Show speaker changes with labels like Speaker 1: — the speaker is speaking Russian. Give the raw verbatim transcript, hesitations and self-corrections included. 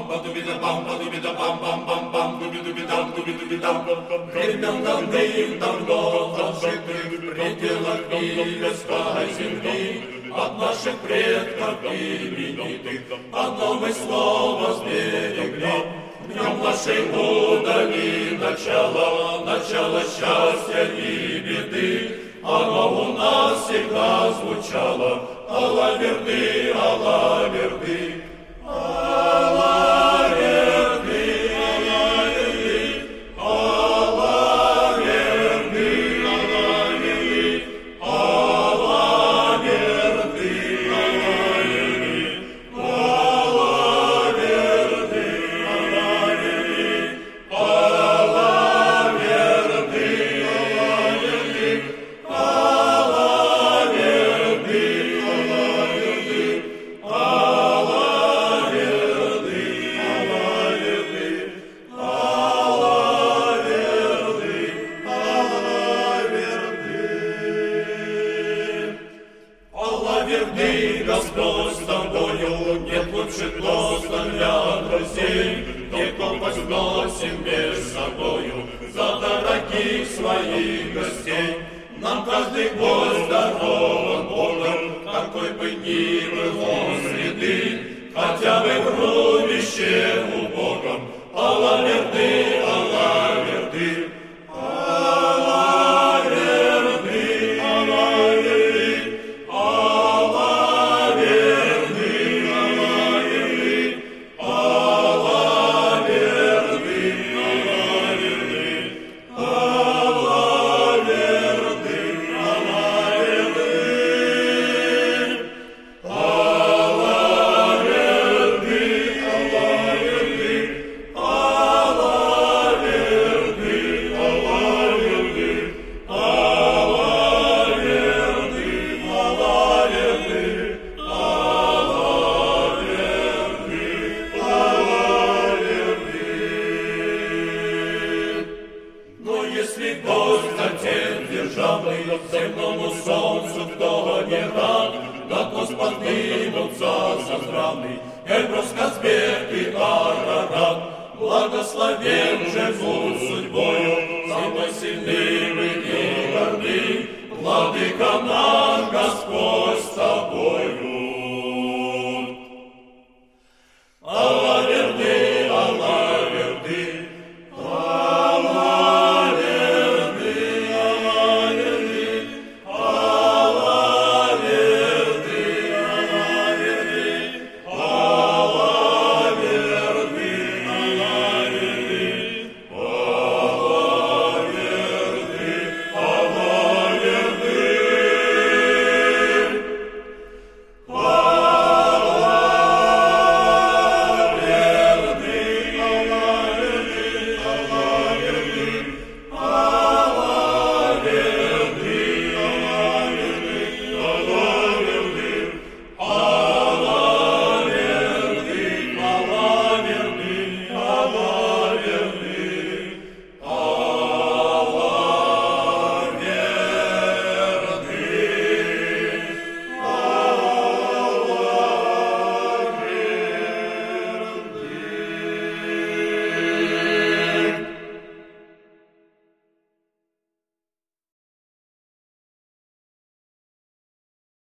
Speaker 1: Времен давным-давно прожитых в пределах Виверской земли, от наших предков именитых одно мы слово сберегли. В нем нашей удали начало, начало счастья и беды. Оно у нас всегда звучало: Алла верды, Алла верды. Алла верды, Алла верды, Алла верды, Алла верды, Алла верды, Алла верды, Алла верды, Алла верды, Господь с тобою, нет лучше тоста для друзей, только возносим между собою за дорогих своих гостей. Нам каждый гость дарован Богом, какой бы ни был он среды, хотя бы в рубище убогом. Алла верды, Алла верды, Алла верды, Алла верды, Алла верды, Алла верды, Алла верды, Алла верды, Алла верды, Алла верды, Алла верды, Алла верды, Алла верды, Алла верды, Алла верды, Алла верды. Но если гость отец державный, земному солнцу кто не рад, над нас поднимутся заздравный Эльбрус, Казбек и Арарат. Благословен живут судьбою, самой сильны и горды, Владыка наш, Господь с тобою.